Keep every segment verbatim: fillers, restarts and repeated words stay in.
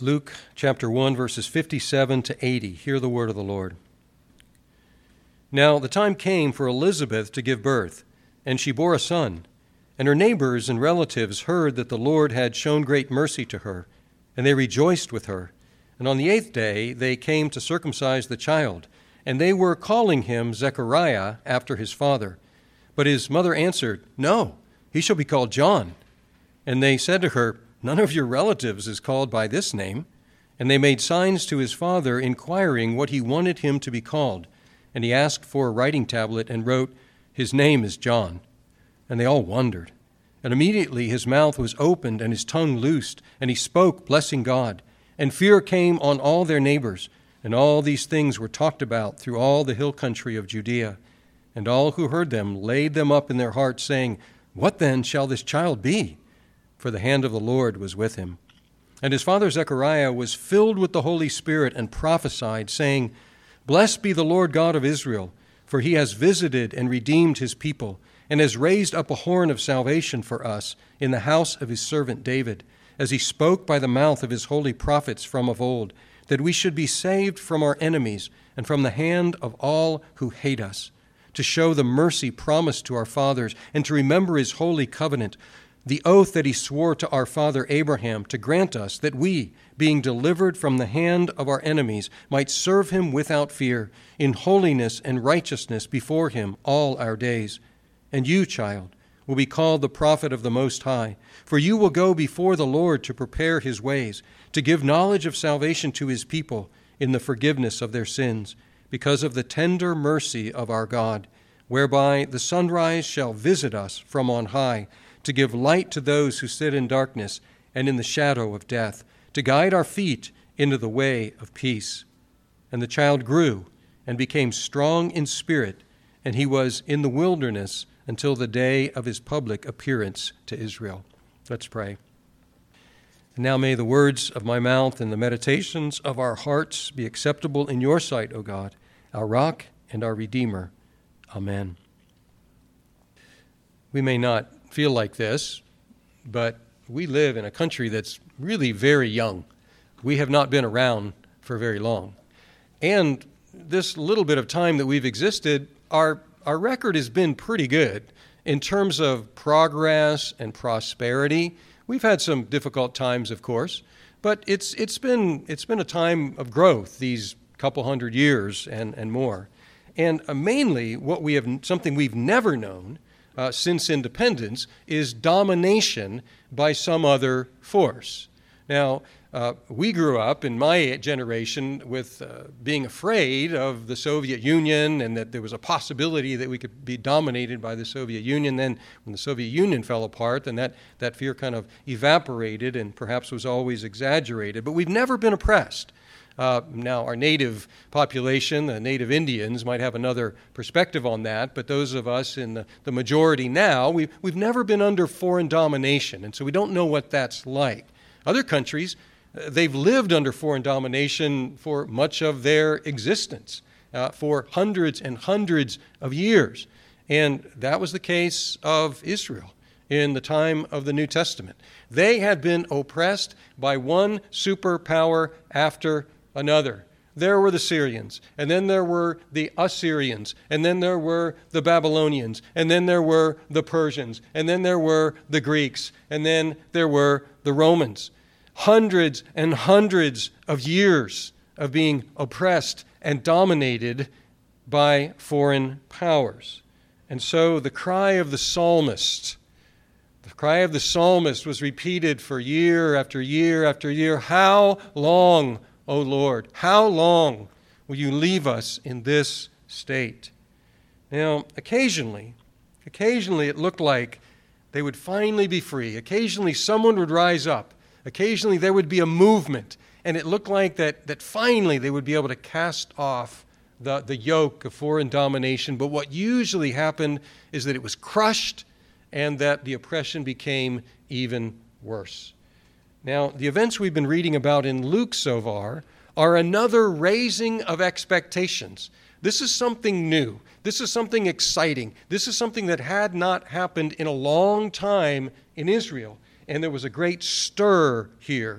Luke chapter one, verses fifty-seven to eighty. Hear the word of the Lord. Now the time came for Elizabeth to give birth, and she bore a son. And her neighbors and relatives heard that the Lord had shown great mercy to her, and they rejoiced with her. And on the eighth day they came to circumcise the child, and they were calling him Zechariah after his father. But his mother answered, "No, he shall be called John." And they said to her, "None of your relatives is called by this name." And they made signs to his father, inquiring what he wanted him to be called. And he asked for a writing tablet and wrote, "His name is John." And they all wondered. And immediately his mouth was opened and his tongue loosed, and he spoke, blessing God. And fear came on all their neighbors. And all these things were talked about through all the hill country of Judea. And all who heard them laid them up in their hearts, saying, "What then shall this child be?" For the hand of the Lord was with him. And his father Zechariah was filled with the Holy Spirit and prophesied, saying, "Blessed be the Lord God of Israel, for he has visited and redeemed his people, and has raised up a horn of salvation for us in the house of his servant David, as he spoke by the mouth of his holy prophets from of old, that we should be saved from our enemies and from the hand of all who hate us, to show the mercy promised to our fathers, and to remember his holy covenant, the oath that he swore to our father Abraham, to grant us that we, being delivered from the hand of our enemies, might serve him without fear, in holiness and righteousness before him all our days. And you, child, will be called the prophet of the Most High, for you will go before the Lord to prepare his ways, to give knowledge of salvation to his people in the forgiveness of their sins, because of the tender mercy of our God, whereby the sunrise shall visit us from on high, to give light to those who sit in darkness and in the shadow of death, to guide our feet into the way of peace. And the child grew and became strong in spirit, and he was in the wilderness until the day of his public appearance to Israel. Let's pray. And now may the words of my mouth and the meditations of our hearts be acceptable in your sight, O God, our rock and our Redeemer. Amen. We may not feel like this, but we live in a country that's really very young. We have not been around for very long. And this little bit of time that we've existed, our our record has been pretty good in terms of progress and prosperity. We've had some difficult times, of course, but it's it's been it's been a time of growth these couple hundred years and, and more. And uh, mainly what we have, something we've never known Uh, since independence, is domination by some other force. Now, uh, we grew up in my generation with uh, being afraid of the Soviet Union and that there was a possibility that we could be dominated by the Soviet Union. Then when the Soviet Union fell apart, then that, that fear kind of evaporated and perhaps was always exaggerated. But we've never been oppressed. Uh, now, our native population, the native Indians, might have another perspective on that, but those of us in the, the majority now, we've, we've never been under foreign domination, and so we don't know what that's like. Other countries, uh, they've lived under foreign domination for much of their existence, uh, for hundreds and hundreds of years, and that was the case of Israel in the time of the New Testament. They had been oppressed by one superpower after another. There were the Syrians, and then there were the Assyrians, and then there were the Babylonians, and then there were the Persians, and then there were the Greeks, and then there were the Romans. Hundreds and hundreds of years of being oppressed and dominated by foreign powers. And so the cry of the psalmist, the cry of the psalmist was repeated for year after year after year. How long, O Lord, how long will you leave us in this state? Now, occasionally, occasionally it looked like they would finally be free. Occasionally someone would rise up. Occasionally there would be a movement, and it looked like that, that finally they would be able to cast off the, the yoke of foreign domination. But what usually happened is that it was crushed and that the oppression became even worse. Now, the events we've been reading about in Luke so far are another raising of expectations. This is something new. This is something exciting. This is something that had not happened in a long time in Israel. And there was a great stir here.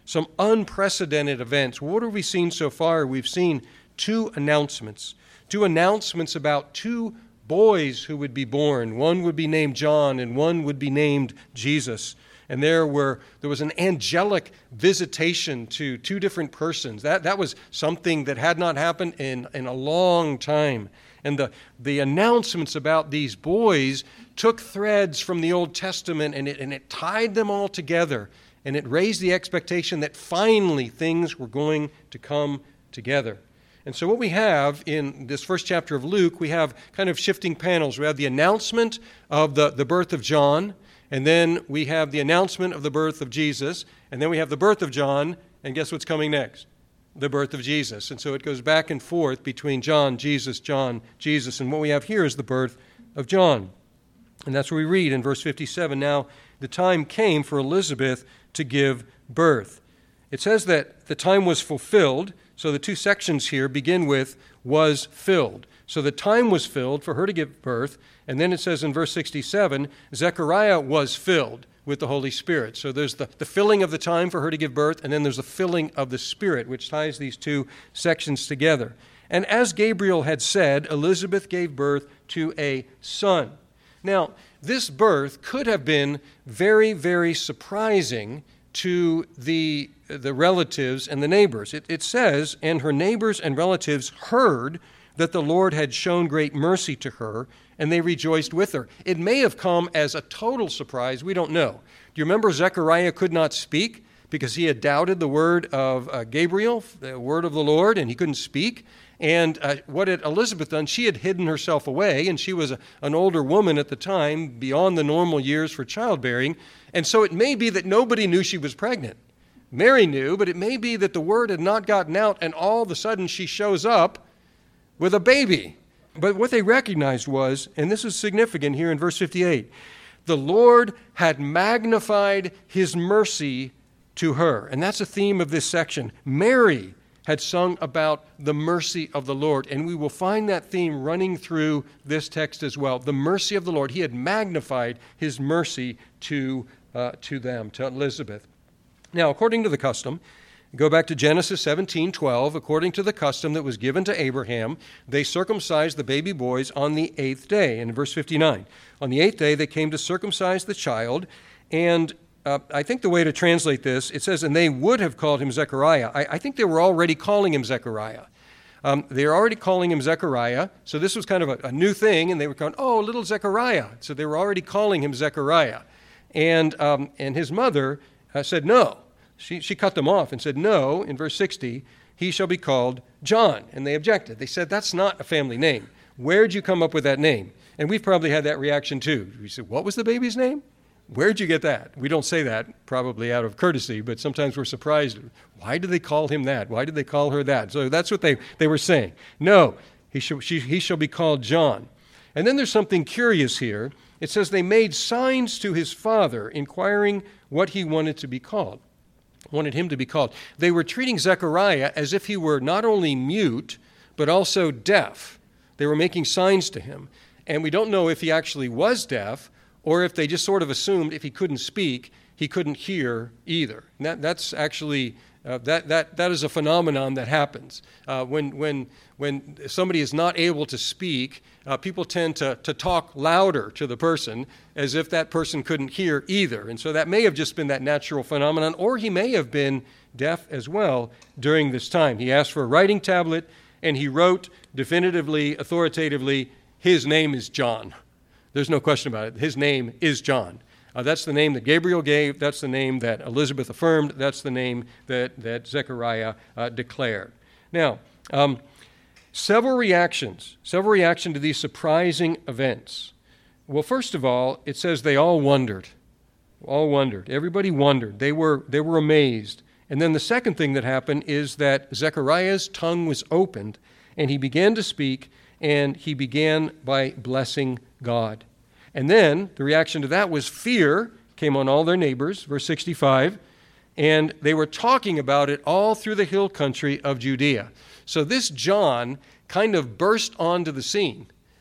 some unprecedented events. What have we seen so far? We've seen two announcements, two announcements about two boys who would be born. One would be named John and one would be named Jesus. And there were there was an angelic visitation to two different persons. That that was something that had not happened in, in a long time. And the, the announcements about these boys took threads from the Old Testament and it, and it tied them all together. And it raised the expectation that finally things were going to come together. And so what we have in this first chapter of Luke, we have kind of shifting panels. We have the announcement of the, the birth of John, and then we have the announcement of the birth of Jesus, and then we have the birth of John, and guess what's coming next? The birth of Jesus. And so it goes back and forth between John, Jesus, John, Jesus. And what we have here is the birth of John. And that's what we read in verse fifty-seven. Now, the time came for Elizabeth to give birth. It says that the time was fulfilled. So the two sections here begin with was filled. So the time was filled for her to give birth. And then it says in verse sixty-seven, Zechariah was filled with the Holy Spirit. So there's the, the filling of the time for her to give birth, and then there's the filling of the Spirit, which ties these two sections together. And as Gabriel had said, Elizabeth gave birth to a son. Now, this birth could have been very, very surprising to the, the relatives and the neighbors. It, it says, and her neighbors and relatives heard that the Lord had shown great mercy to her, and they rejoiced with her. It may have come as a total surprise. We don't know. Do you remember Zechariah could not speak because he had doubted the word of uh, Gabriel, the word of the Lord, and he couldn't speak? And uh, what had Elizabeth done? She had hidden herself away, and she was a, an older woman at the time, beyond the normal years for childbearing. And so it may be that nobody knew she was pregnant. Mary knew, but it may be that the word had not gotten out, and all of a sudden she shows up with a baby. But what they recognized was, and this is significant here in verse fifty-eight, the Lord had magnified his mercy to her. And that's a theme of this section. Mary had sung about the mercy of the Lord, and we will find that theme running through this text as well. The mercy of the Lord. He had magnified his mercy to, uh, to them, to Elizabeth. Now, according to the custom, go back to Genesis seventeen twelve. According to the custom that was given to Abraham, they circumcised the baby boys on the eighth day. And in verse fifty-nine, on the eighth day they came to circumcise the child. And uh, I think the way to translate this, it says, and they would have called him Zechariah. I, I think they were already calling him Zechariah. Um, they were already calling him Zechariah. So this was kind of a, a new thing. And they were going, oh, little Zechariah. So they were already calling him Zechariah. And, um, and his mother uh, said no. She, she cut them off and said, no, in verse sixty, he shall be called John. And they objected. They said, that's not a family name. Where'd you come up with that name? And we've probably had that reaction too. We said, what was the baby's name? Where'd you get that? We don't say that, probably out of courtesy, but sometimes we're surprised. Why did they call him that? Why did they call her that? So that's what they, they were saying. No, he shall, she, he shall be called John. And then there's something curious here. It says they made signs to his father, inquiring what he wanted to be called. wanted him to be called. They were treating Zechariah as if he were not only mute, but also deaf. They were making signs to him. And we don't know if he actually was deaf or if they just sort of assumed if he couldn't speak, he couldn't hear either. And that, that's actually, uh, that, that, that is a phenomenon that happens. Uh, when, when, when somebody is not able to speak, uh, people tend to, to talk louder to the person as if that person couldn't hear either. And so that may have just been that natural phenomenon, or he may have been deaf as well during this time. He asked for a writing tablet, and he wrote definitively, authoritatively, his name is John. There's no question about it. His name is John. Uh, that's the name that Gabriel gave. That's the name that Elizabeth affirmed. That's the name that, that Zechariah uh, declared. Now, um, several reactions, several reactions to these surprising events. Well, first of all, it says they all wondered. All wondered. Everybody wondered. They were, they were amazed. And then the second thing that happened is that Zechariah's tongue was opened, and he began to speak, and he began by blessing God. And then the reaction to that was fear came on all their neighbors, verse sixty-five, and they were talking about it all through the hill country of Judea. So this John kind of burst onto the scene.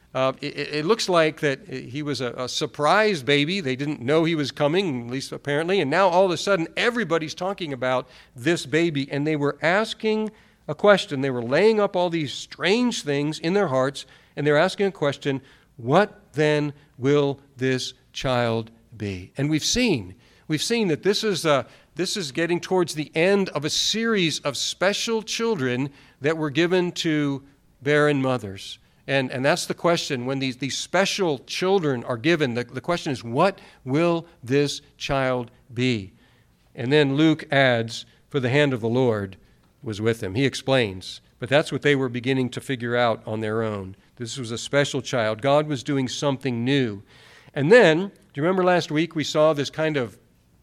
Uh, it, it looks like that he was a, a surprise baby. They didn't know he was coming, at least apparently. And now all of a sudden, everybody's talking about this baby. And they were asking a question. They were laying up all these strange things in their hearts. And they're asking a question, what then will this child be? And we've seen, we've seen that this is, uh, this is getting towards the end of a series of special children that were given to barren mothers. And, and that's the question. When these, these special children are given, the, the question is, what will this child be? And then Luke adds, for the hand of the Lord was with him. He explains, but that's what they were beginning to figure out on their own. This was a special child. God was doing something new. And then, do you remember last week we saw this kind of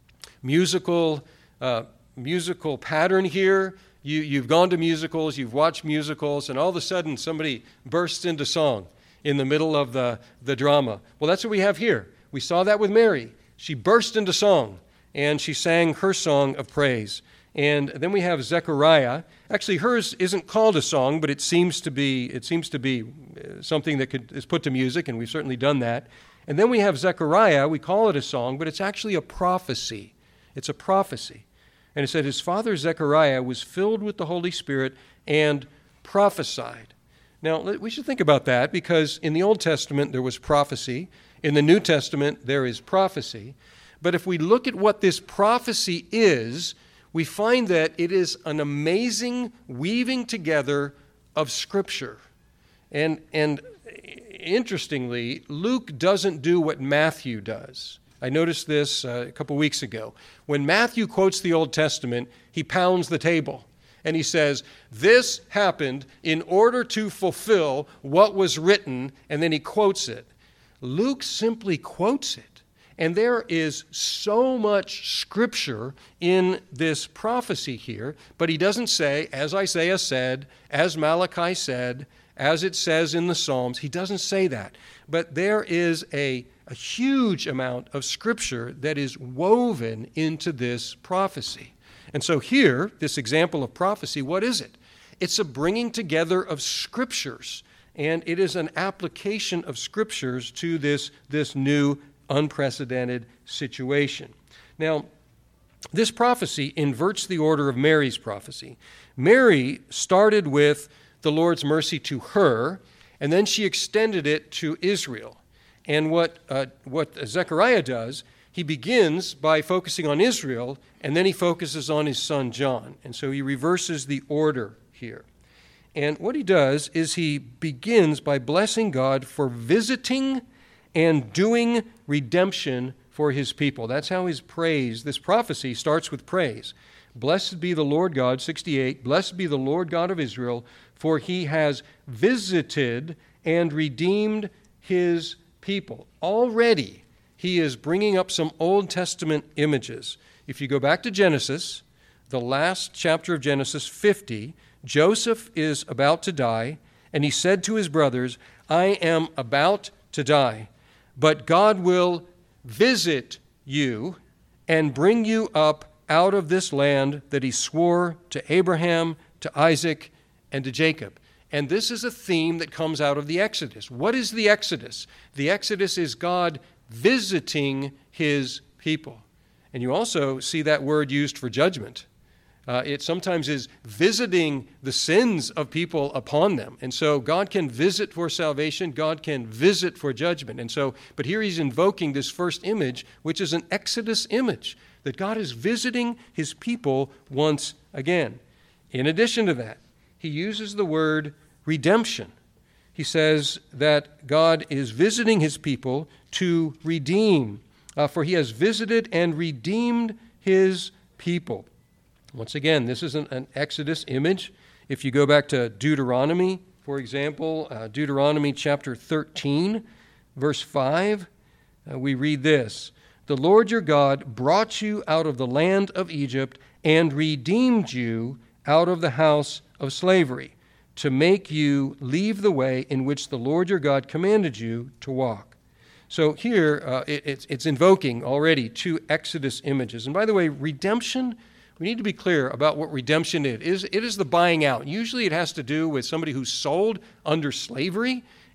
musical uh, musical pattern here? You, you've gone to musicals, you've watched musicals, and all of a sudden somebody bursts into song in the middle of the, the drama. Well, that's what we have here. We saw that with Mary. She burst into song, and she sang her song of praise. And then we have Zechariah. Actually, hers isn't called a song, but it seems to be it seems to be something that could, is put to music, and we've certainly done that. And then we have Zechariah. We call it a song, but it's actually a prophecy. It's a prophecy. And it said his father Zechariah was filled with the Holy Spirit and prophesied. Now, we should think about that, because in the Old Testament there was prophecy. In the New Testament there is prophecy. But if we look at what this prophecy is, we find that it is an amazing weaving together of Scripture. And, and interestingly, Luke doesn't do what Matthew does. I noticed this uh, a couple weeks ago. When Matthew quotes the Old Testament, he pounds the table and he says, this happened in order to fulfill what was written, and then he quotes it. Luke simply quotes it. And there is so much Scripture in this prophecy here, but he doesn't say, as Isaiah said, as Malachi said, as it says in the Psalms. He doesn't say that. But there is a, a huge amount of Scripture that is woven into this prophecy. And so here, this example of prophecy, what is it? It's a bringing together of Scriptures, and it is an application of Scriptures to this, this new unprecedented situation. Now, this prophecy inverts the order of Mary's prophecy. Mary started with the Lord's mercy to her, and then she extended it to Israel. And what, uh, what Zechariah does, he begins by focusing on Israel, and then he focuses on his son John. And so he reverses the order here. And what he does is he begins by blessing God for visiting and doing redemption for his people. That's how his praise, this prophecy starts with praise. Blessed be the Lord God, sixty-eight, blessed be the Lord God of Israel, for he has visited and redeemed his people. Already, he is bringing up some Old Testament images. If you go back to Genesis, the last chapter of Genesis fifty, Joseph is about to die, and he said to his brothers, I am about to die, but God will visit you and bring you up out of this land that he swore to Abraham, to Isaac, and to Jacob. And this is a theme that comes out of the Exodus. What is the Exodus? The Exodus is God visiting his people. And you also see that word used for judgment. Uh, it sometimes is visiting the sins of people upon them. And so God can visit for salvation. God can visit for judgment. And so, but here he's invoking this first image, which is an Exodus image, that God is visiting his people once again. In addition to that, he uses the word redemption. He says that God is visiting his people to redeem, uh, for he has visited and redeemed his people. Once again, this is an, an Exodus image. If you go back to Deuteronomy, for example, uh, Deuteronomy chapter thirteen, verse five, uh, we read this. The Lord your God brought you out of the land of Egypt and redeemed you out of the house of slavery, to make you leave the way in which the Lord your God commanded you to walk. So here, uh, it, it's, it's invoking already two Exodus images. And by the way, redemption, we need to be clear about what redemption is. It is the buying out. Usually it has to do with somebody who's sold under slavery,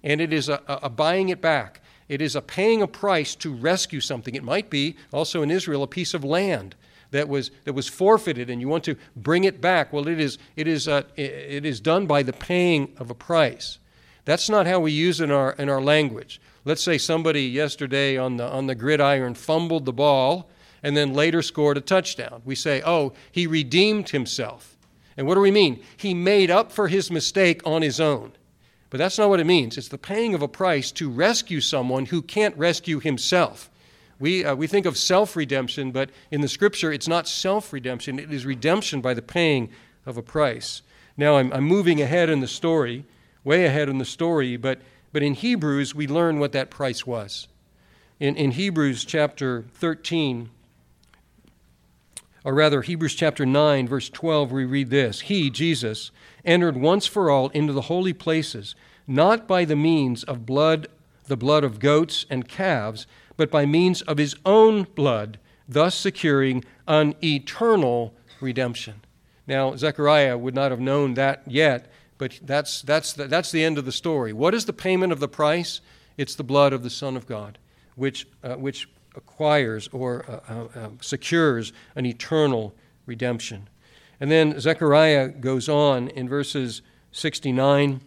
and it is a, a buying it back. It is a paying a price to rescue something. It might be also in Israel a piece of land that was that was forfeited, and you want to bring it back. Well, it is it is uh, it is done by the paying of a price. That's not how we use it in our in our language. Let's say somebody yesterday on the on the gridiron fumbled the ball and then later scored a touchdown. We say, "Oh, he redeemed himself." And what do we mean? He made up for his mistake on his own. But that's not what it means. It's the paying of a price to rescue someone who can't rescue himself. We uh, we think of self-redemption, but in the Scripture, it's not self-redemption. It is redemption by the paying of a price. Now, I'm, I'm moving ahead in the story, way ahead in the story, but, but in Hebrews, we learn what that price was. In, in Hebrews chapter thirteen, or rather Hebrews chapter nine, verse twelve, we read this: He, Jesus, entered once for all into the holy places, not by the means of blood, the blood of goats and calves, but by means of his own blood, thus securing an eternal redemption. Now, Zechariah would not have known that yet, but that's that's the, that's the end of the story. What is the payment of the price? It's the blood of the Son of God, which uh, which acquires or uh, uh, uh, secures an eternal redemption. And then Zechariah goes on in verses sixty-nine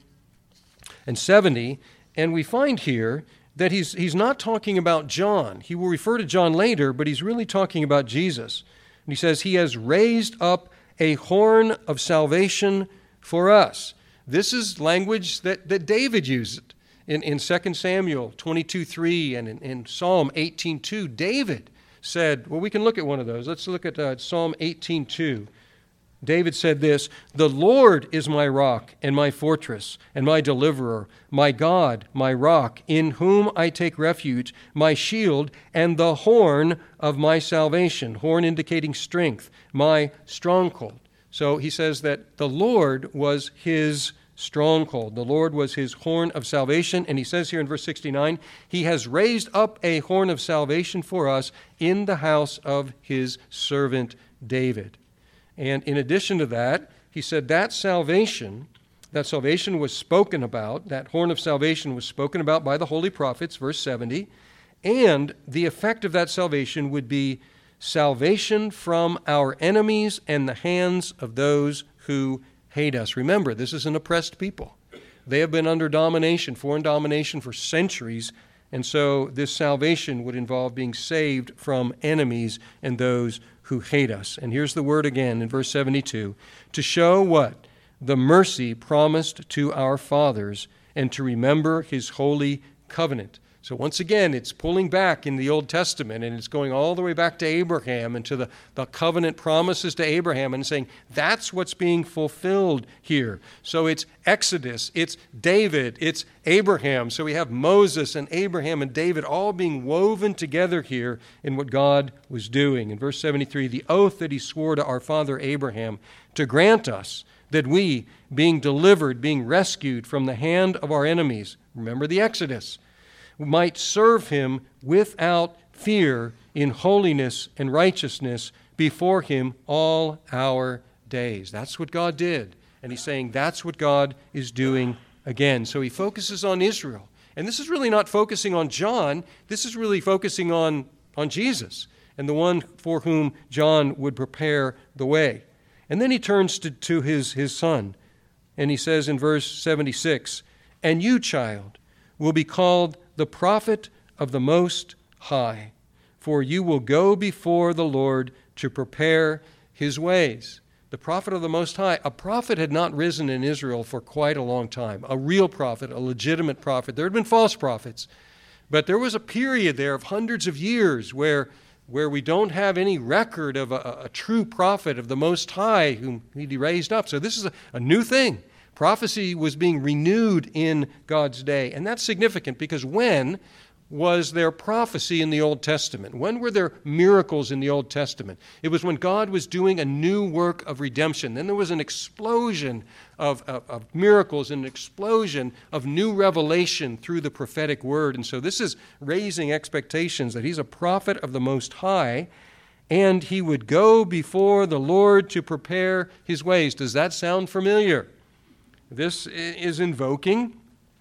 and seventy, and we find here that he's he's not talking about John. He will refer to John later, but he's really talking about Jesus. And he says, He has raised up a horn of salvation for us. This is language that, that David used in, in Second Samuel twenty-two three and in, in Psalm eighteen two. David said, well, we can look at one of those. Let's look at uh, Psalm eighteen two. David said this: The Lord is my rock and my fortress and my deliverer, my God, my rock, in whom I take refuge, my shield and the horn of my salvation. Horn indicating strength, my stronghold. So he says that the Lord was his stronghold. The Lord was his horn of salvation. And he says here in verse sixty-nine, He has raised up a horn of salvation for us in the house of his servant David. And in addition to that, he said that salvation, that salvation was spoken about, that horn of salvation was spoken about by the holy prophets, verse seventy, and the effect of that salvation would be salvation from our enemies and the hands of those who hate us. Remember, this is an oppressed people. They have been under domination, foreign domination for centuries, and so this salvation would involve being saved from enemies and those who hate us. And here's the word again in verse seventy-two, to show what? The mercy promised to our fathers and to remember his holy covenant. So once again, it's pulling back in the Old Testament, and it's going all the way back to Abraham and to the, the covenant promises to Abraham and saying that's what's being fulfilled here. So it's Exodus, it's David, it's Abraham. So we have Moses and Abraham and David all being woven together here in what God was doing. In verse seventy-three, the oath that he swore to our father Abraham to grant us that we, being delivered, being rescued from the hand of our enemies, remember the Exodus, might serve him without fear in holiness and righteousness before him all our days. That's what God did. And he's saying that's what God is doing again. So he focuses on Israel. And this is really not focusing on John. This is really focusing on, on Jesus and the one for whom John would prepare the way. And then he turns to, to his, his son. And he says in verse seventy-six, And you, child, will be called the prophet of the Most High, for you will go before the Lord to prepare his ways. The prophet of the Most High. A prophet had not risen in Israel for quite a long time. A real prophet, a legitimate prophet. There had been false prophets, but there was a period there of hundreds of years where, where we don't have any record of a, a true prophet of the Most High whom he raised up. So this is a, a new thing. Prophecy was being renewed in God's day. And that's significant because when was there prophecy in the Old Testament? When were there miracles in the Old Testament? It was when God was doing a new work of redemption. Then there was an explosion of, of, of miracles, an explosion of new revelation through the prophetic word. And so this is raising expectations that he's a prophet of the Most High, and he would go before the Lord to prepare his ways. Does that sound familiar? This is invoking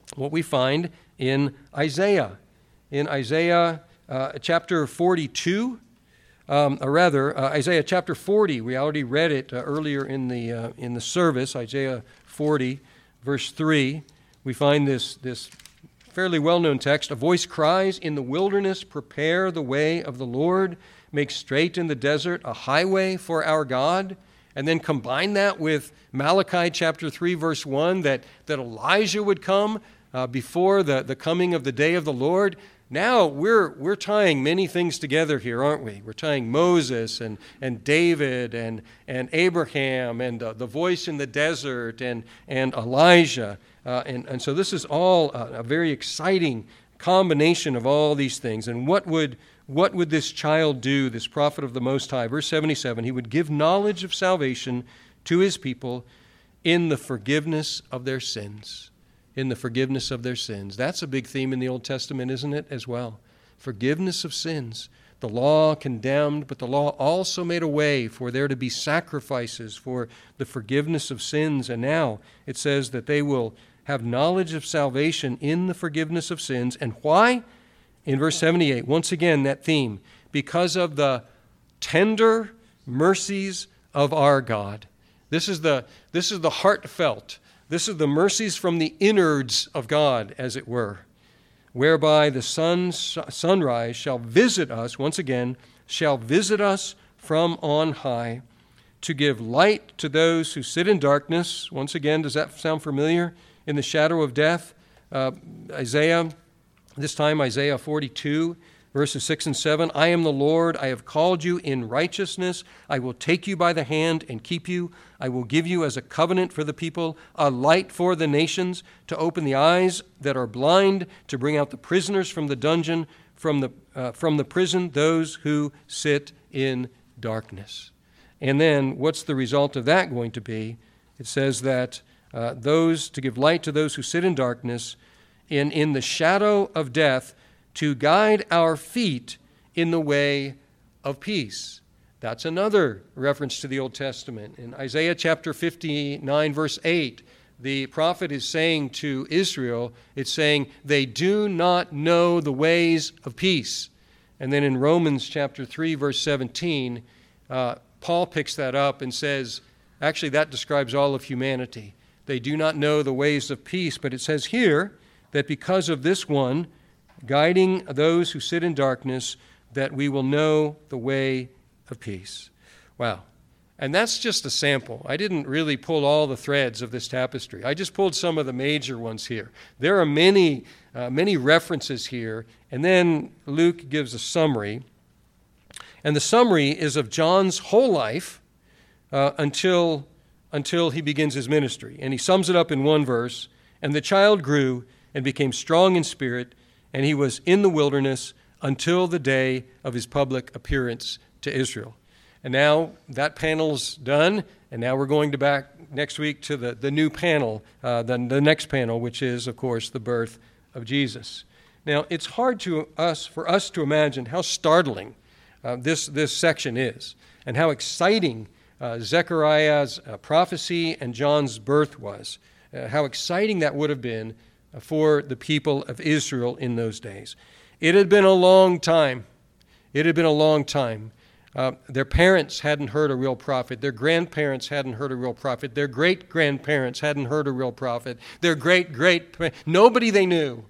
what we find in Isaiah. In Isaiah uh, chapter forty-two, um, or rather, uh, Isaiah chapter forty. We already read it uh, earlier in the uh, in the service. Isaiah forty, verse three. We find this this fairly well-known text. A voice cries, "In the wilderness, prepare the way of the Lord. Make straight in the desert a highway for our God." And then combine that with Malachi chapter three, verse one, that, that Elijah would come uh, before the, the coming of the day of the Lord. Now we're we're tying many things together here, aren't we? We're tying Moses and, and David and, and Abraham and uh, the voice in the desert and, and Elijah. Uh, and, and so this is all a, a very exciting combination of all these things. And what would what would this child do, this prophet of the Most High? Verse seventy-seven, he would give knowledge of salvation to his people in the forgiveness of their sins. In the forgiveness of their sins. That's a big theme in the Old Testament, isn't it, as well? Forgiveness of sins. The law condemned, but the law also made a way for there to be sacrifices for the forgiveness of sins. And now it says that they will have knowledge of salvation in the forgiveness of sins. And why? In verse seventy-eight, once again, that theme. Because of the tender mercies of our God. This is the, this is the heartfelt. This is the mercies from the innards of God, as it were, whereby the sun, sunrise shall visit us, once again, shall visit us from on high, to give light to those who sit in darkness. Once again, does that sound familiar? In the shadow of death. Uh, Isaiah, this time Isaiah forty-two, verses six and seven. I am the Lord, I have called you in righteousness. I will take you by the hand and keep you. I will give you as a covenant for the people, a light for the nations, to open the eyes that are blind, to bring out the prisoners from the dungeon, from the, uh, from the prison, those who sit in darkness. And then what's the result of that going to be? It says that uh, those, to give light to those who sit in darkness, in, in the shadow of death, to guide our feet in the way of peace. That's another reference to the Old Testament. In Isaiah chapter fifty-nine, verse eight, the prophet is saying to Israel, it's saying, they do not know the ways of peace. And then in Romans chapter three, verse seventeen, uh, Paul picks that up and says, actually that describes all of humanity. They do not know the ways of peace, but it says here that because of this one, guiding those who sit in darkness, that we will know the way of peace. Wow. And that's just a sample. I didn't really pull all the threads of this tapestry. I just pulled some of the major ones here. There are many, uh, many references here. And then Luke gives a summary. And the summary is of John's whole life uh, until, until he begins his ministry. And he sums it up in one verse. And the child grew and became strong in spirit, and he was in the wilderness until the day of his public appearance to Israel. And now that panel's done, and now we're going to back next week to the, the new panel, uh, the, the next panel, which is, of course, the birth of Jesus. Now, it's hard to us for us to imagine how startling uh, this, this section is, and how exciting uh, Zechariah's uh, prophecy and John's birth was, uh, how exciting that would have been for the people of Israel in those days. It had been a long time. It had been a long time. Uh, their parents hadn't heard a real prophet. Their grandparents hadn't heard a real prophet. Their great-grandparents hadn't heard a real prophet. Their great-great... Nobody they knew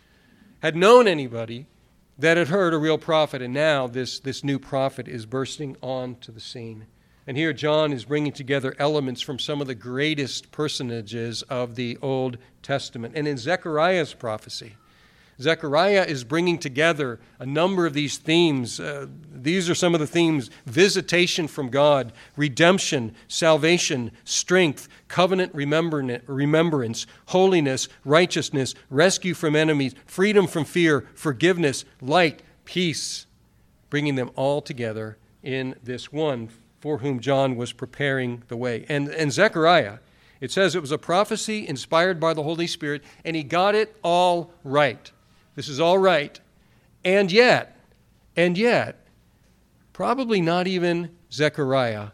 had known anybody that had heard a real prophet. And now this, this new prophet is bursting onto the scene. And here John is bringing together elements from some of the greatest personages of the Old Testament. And in Zechariah's prophecy, Zechariah is bringing together a number of these themes. Uh, these are some of the themes: visitation from God, redemption, salvation, strength, covenant remembrance, holiness, righteousness, rescue from enemies, freedom from fear, forgiveness, light, peace, bringing them all together in this one for whom John was preparing the way. And, and Zechariah, it says it was a prophecy inspired by the Holy Spirit, and he got it all right. This is all right. And yet, and yet, probably not even Zechariah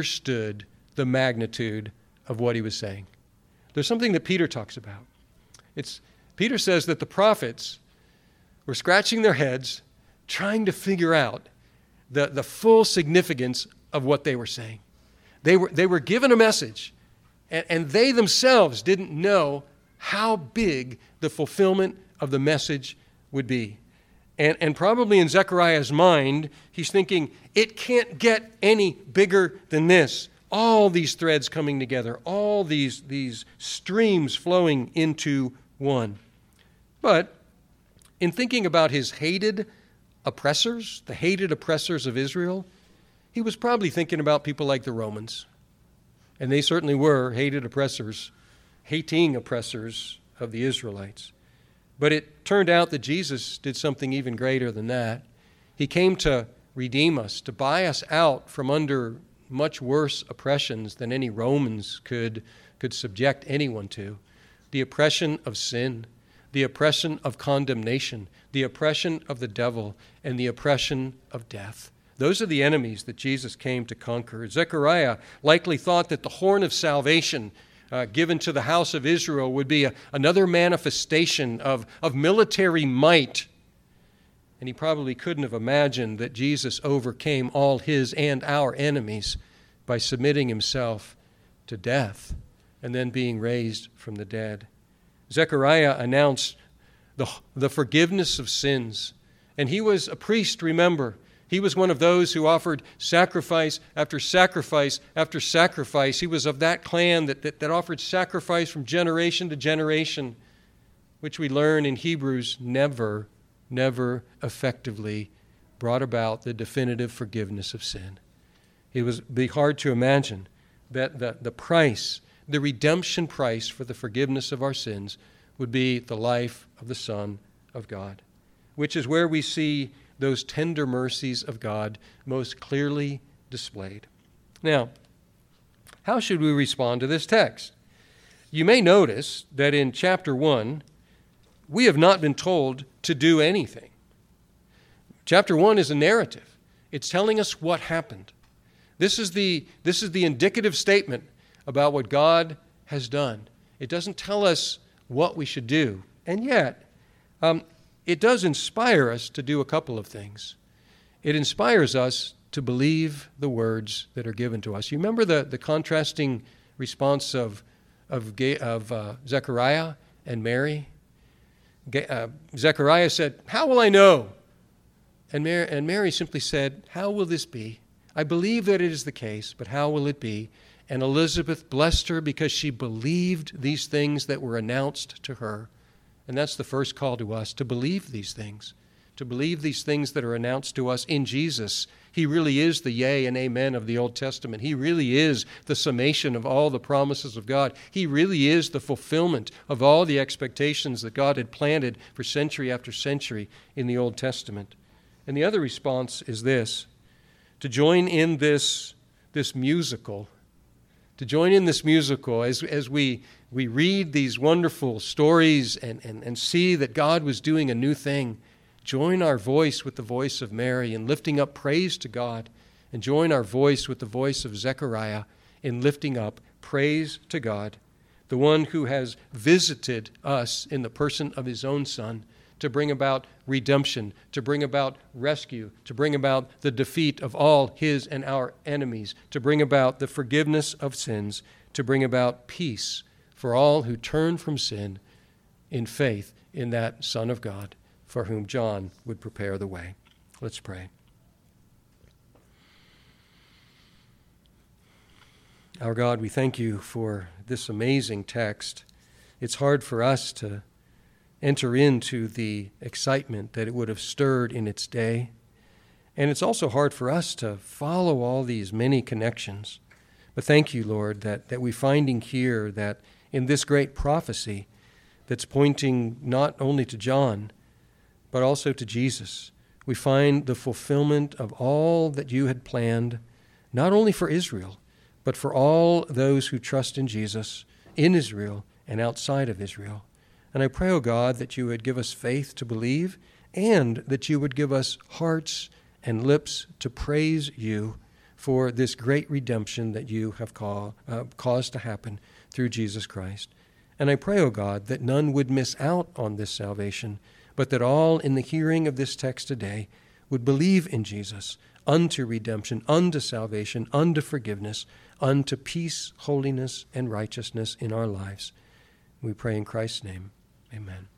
understood the magnitude of what he was saying. There's something that Peter talks about. It's, Peter says that the prophets were scratching their heads, trying to figure out the, the full significance of what they were saying. They were, they were given a message, and, and they themselves didn't know how big the fulfillment of the message would be. And, and probably in Zechariah's mind, he's thinking, it can't get any bigger than this. All these threads coming together, all these, these streams flowing into one. But in thinking about his hated oppressors, the hated oppressors of Israel, he was probably thinking about people like the Romans. And they certainly were hated oppressors, hating oppressors of the Israelites. But it turned out that Jesus did something even greater than that. He came to redeem us, to buy us out from under much worse oppressions than any Romans could, could subject anyone to. The oppression of sin, the oppression of condemnation, the oppression of the devil, and the oppression of death. Those are the enemies that Jesus came to conquer. Zechariah likely thought that the horn of salvation uh, given to the house of Israel would be a, another manifestation of, of military might. And he probably couldn't have imagined that Jesus overcame all his and our enemies by submitting himself to death and then being raised from the dead. Zechariah announced the, the forgiveness of sins. And he was a priest, remember. He was one of those who offered sacrifice after sacrifice after sacrifice. He was of that clan that, that, that offered sacrifice from generation to generation, which we learn in Hebrews never, never effectively brought about the definitive forgiveness of sin. It would be hard to imagine that the, the price, the redemption price for the forgiveness of our sins would be the life of the Son of God, which is where we see those tender mercies of God most clearly displayed. Now, how should we respond to this text? You may notice that in chapter one, we have not been told to do anything. Chapter one is a narrative. It's telling us what happened. This is the, this is the indicative statement about what God has done. It doesn't tell us what we should do. And yet, um, it does inspire us to do a couple of things. It inspires us to believe the words that are given to us. You remember the, the contrasting response of, of, of uh, Zechariah and Mary? Uh, Zechariah said, "How will I know?" And Mary, and Mary simply said, "How will this be? I believe that it is the case, but how will it be?" And Elizabeth blessed her because she believed these things that were announced to her. And that's the first call to us, to believe these things, to believe these things that are announced to us in Jesus. He really is the yea and amen of the Old Testament. He really is the summation of all the promises of God. He really is the fulfillment of all the expectations that God had planted for century after century in the Old Testament. And the other response is this: to join in this, this musical, to join in this musical as, as we, we read these wonderful stories and, and, and see that God was doing a new thing. Join our voice with the voice of Mary in lifting up praise to God, and join our voice with the voice of Zechariah in lifting up praise to God, the one who has visited us in the person of his own Son to bring about redemption, to bring about rescue, to bring about the defeat of all his and our enemies, to bring about the forgiveness of sins, to bring about peace for all who turn from sin in faith in that Son of God for whom John would prepare the way. Let's pray. Our God, we thank you for this amazing text. It's hard for us to enter into the excitement that it would have stirred in its day. And it's also hard for us to follow all these many connections. But thank you, Lord, that, that we're finding here that in this great prophecy that's pointing not only to John, but also to Jesus, we find the fulfillment of all that you had planned, not only for Israel, but for all those who trust in Jesus, in Israel and outside of Israel. And I pray, O God, that you would give us faith to believe, and that you would give us hearts and lips to praise you for this great redemption that you have call, uh, caused to happen through Jesus Christ. And I pray, O God, that none would miss out on this salvation, but that all in the hearing of this text today would believe in Jesus unto redemption, unto salvation, unto forgiveness, unto peace, holiness, and righteousness in our lives. We pray in Christ's name. Amen.